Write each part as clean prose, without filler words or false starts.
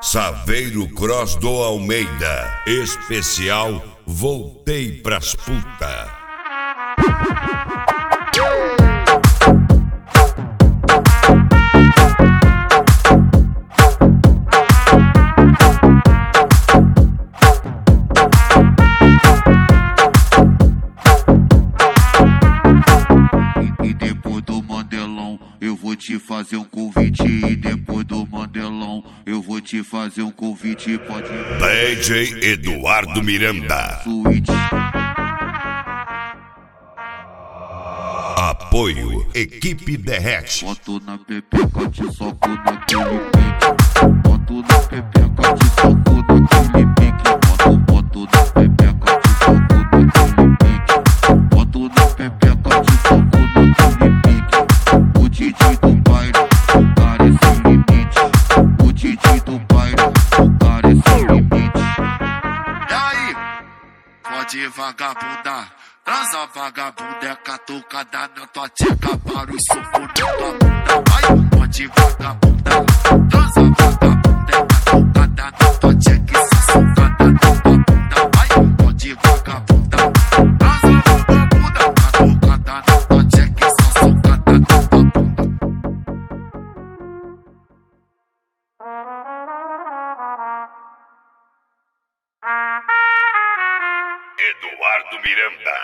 Saveiro Cross do Almeida, especial Voltei pras puta. E depois do Mandelão, eu vou te fazer um convite. E depois do Mandelão, eu vou te fazer um convite. Pode ir. DJ Eduardo Miranda. Suíte. Apoio Equipe Derrete. Boto na pepeca, te soco naquele pique. Boto na pepeca, te soco naquele pique. Boto na pepeca, te soco naquele pique. Boto na pepeca, te soco naquele pique. O Didi do baile, o cara é sem limite. O Didi do baile, o cara é sem limite. E aí, pode vagabundar. Transa vagabunda é catucada na tua tcheca para os socos na tua bunda. Vai, pode vagabunda. Transa vagabunda é catucada na tua tcheca e se socada na tua bunda. Vai, pode vagabunda. Transa vagabunda, catucada na tua tcheca e se socada na tua bunda. Eduardo Miranda.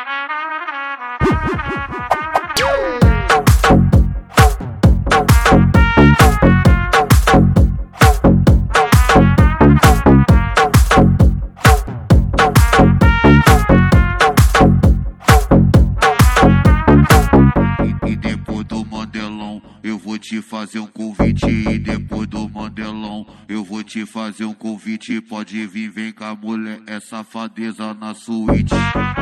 E depois do Mandelão, eu vou te fazer um convite. E depois do Mandelão, eu vou te fazer um convite. Pode vir, vem cá, mulher, é safadeza na suíte.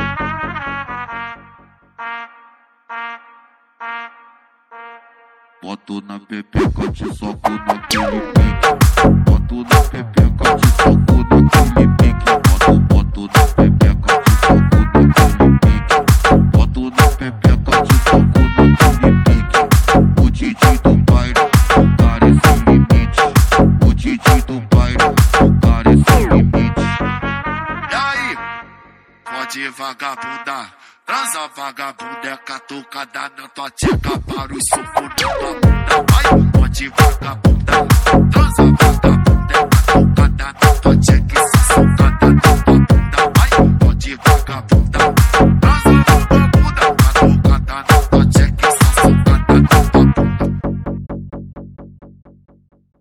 Boto na pepeca, te soco naquele pique. Boto na pepeca, te soco naquele pique. Boto na pepeca, te soco naquele pique. Boto na pepeca, te soco naquele pique. O Didi do baile, o cara é sem limite. O Didi do baile, o cara é sem limite. E aí, pode vagabundar. Transa vagabunda é catucada na tua tcheca para os socos na tua bunda. Vai, pode vagabundar. Transa vagabunda.